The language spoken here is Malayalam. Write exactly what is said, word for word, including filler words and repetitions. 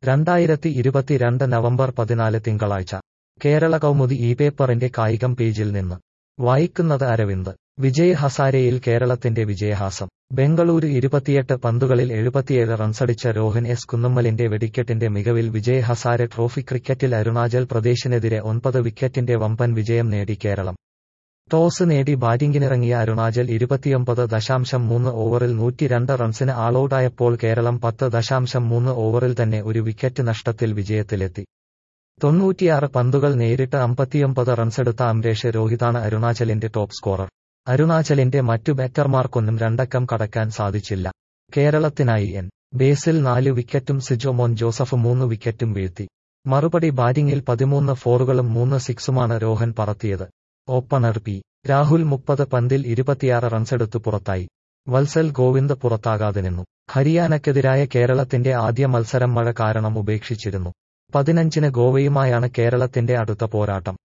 രണ്ടായിരത്തി ഇരുപത്തിരണ്ട് നവംബർ പതിനാല് തിങ്കളാഴ്ച കേരള കൗമുദി ഈ പേപ്പറിന്റെ കായികം പേജിൽ നിന്ന് വായിക്കുന്നത് അരവിന്ദ്. വിജയ് ഹസാരെയിൽ കേരളത്തിന്റെ വിജയഹാസം. ബെംഗളൂരു ഇരുപത്തിയെട്ട് പന്തുകളിൽ എഴുപത്തിയേഴ് റൺസടിച്ച രോഹൻ എസ് കുന്നുമ്മലിന്റെ വെടിക്കെട്ടിന്റെ മികവിൽ വിജയ് ഹസാരെ ട്രോഫി ക്രിക്കറ്റിൽ അരുണാചൽ പ്രദേശിനെതിരെ ഒൻപത് വിക്കറ്റിന്റെ വമ്പൻ വിജയം നേടി കേരളം. ടോസ് നേടി ബാറ്റിംഗിനിറങ്ങിയ അരുണാചൽ ഇരുപത്തിയൊമ്പത് ദശാംശം മൂന്ന് ഓവറിൽ നൂറ്റിരണ്ട് റൺസിന് ആളൌട്ടായപ്പോൾ കേരളം പത്ത് ദശാംശം മൂന്ന് ഓവറിൽ തന്നെ ഒരു വിക്കറ്റ് നഷ്ടത്തിൽ വിജയത്തിലെത്തി. തൊണ്ണൂറ്റിയാറ് പന്തുകൾ നേരിട്ട് അമ്പത്തിയൊമ്പത് റൺസെടുത്ത അംരേഷ് രോഹിതാണ് അരുണാചലിന്റെ ടോപ്പ് സ്കോറർ. അരുണാചലിന്റെ മറ്റു ബാറ്റർമാർക്കൊന്നും രണ്ടക്കം കടക്കാൻ സാധിച്ചില്ല. കേരളത്തിനായി എൻ ബേസിൽ നാല് വിക്കറ്റും സിജോ മോൻ ജോസഫ് മൂന്ന് വിക്കറ്റും വീഴ്ത്തി. മറുപടി ബാറ്റിംഗിൽ പതിമൂന്ന് ഫോറുകളും മൂന്ന് സിക്സുമാണ് രോഹൻ പറത്തിയത്. ഓപ്പണർ പി രാഹുൽ മുപ്പത് പന്തിൽ ഇരുപത്തിയാറ് റൺസെടുത്തു പുറത്തായി. വത്സൽ ഗോവിന്ദ് പുറത്താകാതെ നിന്നു. ഹരിയാനയ്ക്കെതിരായ കേരളത്തിന്റെ ആദ്യ മത്സരം മഴ കാരണം ഉപേക്ഷിച്ചിരുന്നു. പതിനഞ്ചിന് ഗോവയുമായാണ് കേരളത്തിന്റെ അടുത്ത പോരാട്ടം.